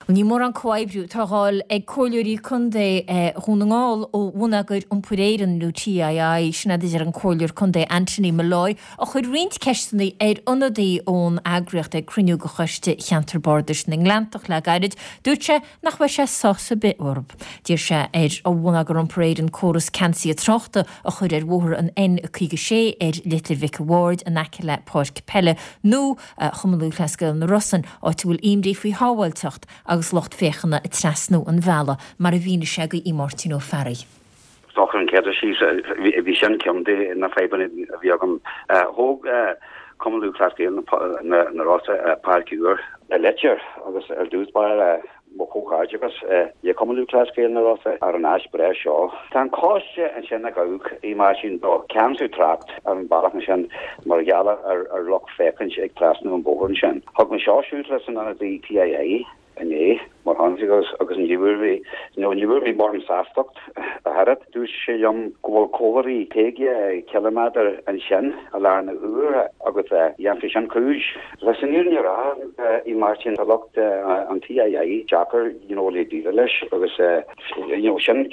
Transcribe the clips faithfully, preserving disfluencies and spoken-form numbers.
Ní mór an coibrú tágáil ag cóileirí chundé húnaáil ó bhúnagur an puréiran lútí a sinna idir an cóilir chundé Anthony Malloy a chuir riint cestannaí ar onadaí ón agriocht ag cruniú go chuiste cheantar borders na Nglantoch le gairid dúirte nach bheith sé sosa bit orb. Dír sé ar ó bhúnagur an puréiran córas cansaí a trochta a chuir ar bhóthar an N chuige sé ar Little Vic Award a nace le Páis Capelle nó chumalú leascail na Russan á túil imrí faoi hábhailteacht agus locht féchanna a trasnú an bhela mar a bhína se go í Martino Ferry. Stoch an ceidir sí bhí sin ceamdé na féban a bhí agam thóg cumalú leascail na Rossa páirciúr a leitear agus ar dús bail mo cóáidegus je cumalú leascail na Rossa ar an eis bre seo. Tá cáiste an sin a gaúg í mar sin do ceamsú tracht ar an bailach na sin mar geala ar ar loch fécinn ag trasnú an bógan sin. Thug me seo siút leis an anna dí T I A en é mar hansigos agus an júrvi no júrvi mar an sástocht a harat dus sé jam go cóí teige kilometer an sin a lá na uair agus jan fi an cruúj leis an úr ra í Martin a locht an T I A Jacker you know le dí leis agus you know sin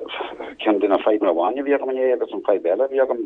cean den a feit marhaine vi man agus an feit belle vi an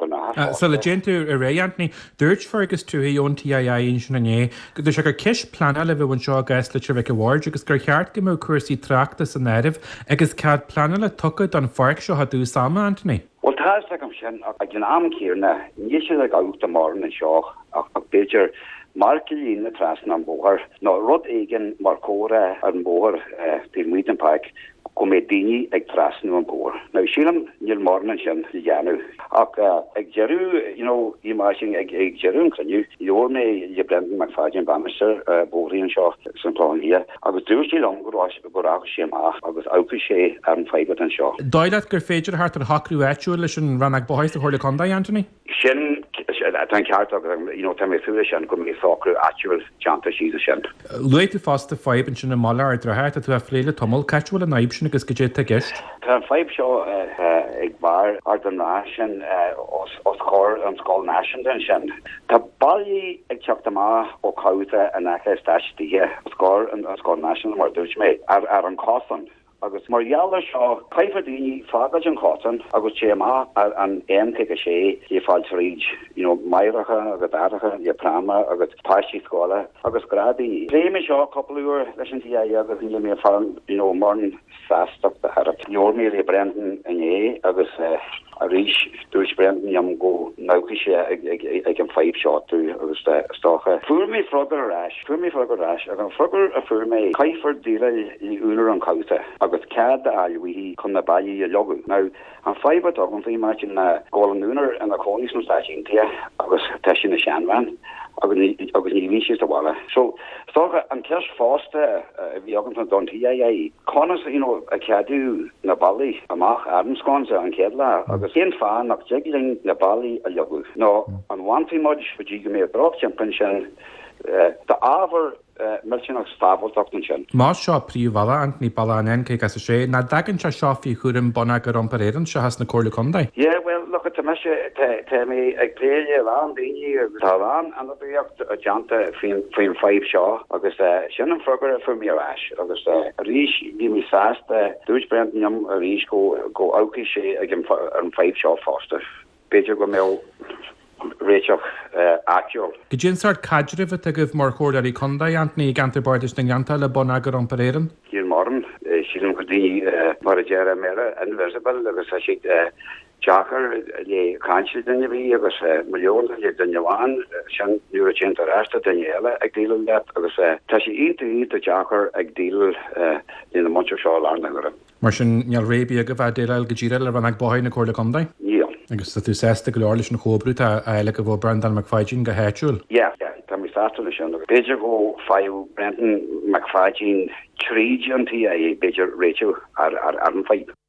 ar so le gentu a ré Anthony dúirt fergus tú ón T I A in sin ané go se gur kiis plan le bhn seo gas le Award agus gur cheart go mó cuasaí trachta san nerv agus cad plan le tucad an farc seo ha dú sama Anthony. Well tá am sin a gin am céarna ní sé le gaúta mar na seo ach Beiidir marcilín na trasna an bóhar nó rud éigen mar córa an bóhar tí muidenpaik go mé daoine ag trasnú an bór. Now sílam níl marna sin i dhéanú ach ag jeú you know í mar sin ag ag jeún cruniú jóor mé je Brendan McFadden Bannister bóíon seo san plán hia agus dúir sí long go go sé má agus ápa sé ar an feibe an seo. Dáilead gur féidir hart ar hacrú eú leis an ranach báis a chuirla conda Anthony? Sin tan ceart you know tam fu sin go mé sacrú actual chanta sí sin. Luite fasta feiben sin na mala ar drahart a tú a fléile tomol catúil a naib sin agus go dé a gist. Tá feib seo ag bar ar den nation os chor an sscoil nation den sin. Tá bailí ag teachta má ó cauta a nacha staisíthe scór an sscoil nation mar dúirt mé ar ar an cásan. agus mar jaall seo caifadíní fágad an cátan agus sé má an éimte a sé hé fáil ríd you know mairecha agus airicha je prama agus páisí scóla agus gradí. Léime seo coppleúr leis an T I A agus in mé fan you know marn sástoch a har. Jóor mé le Brendan in é agus a ríis dúis Brendan jam go nauki sé ag an feib seo tú agus stocha. Fuair mé frogad arás, fuair mé frogad arás ag an frogad a fuair mé caifar díla í únar an cauta agus cad a alhuihí chun na bailí a logu. Now an feib a an fhí mar na gálan únar an a cónís an stáisiín tia agus teisi na seanvan agus ní ví a wala. So stocha an ceis fásta bhí agan an don T I A conas you know a ceadú na bailí amach adamscáinse an céadla agus cén fá nach jegling na bailí a logu. No an bhaintí muid fudí go mé brach champion sin tá ábhar milsinach stabalachtan sin. Má seo príomhhala Anthony Balanen cé as sé na dagan se seo fí chuúrim bona gur an paréan se has na cóirla condai. Yeah, well look at me te mé ag léile lá daoine talán an a bíocht a janta fin fin five seo agus sin an frogad for mé arás agus a ríis bí mi sásta dúis Brendan a ríis go go áci sé ag an five seo fásta. Beidir go mé réiteach actual. Go djin sart cadrih a goh mar chóirí condai Anthony gantar bordis na Nganta le bona gur an paréan? Gír marm sílim go dtí mar a dearra mera inversible agus a si Jacker le kanse dunne vi agus miljoen le dunnewaan sin nucent rasta dunneele ag deel dat agus ta sé inte í a Jacker ag deel in de Montreal Arnagara. Mar sin neall rébi a go bheit déile go ddíire le bhan ag báin na cóirla condai? Ja. Agus tú sésta go leirlis na chóbrút a eile go bh Brendan McFadden go héitiúil? Ja, ja, tá mi startú sin. Beidir go fáú Brendan McFadden tríd an T I A beidir réitiú ar ar an feib.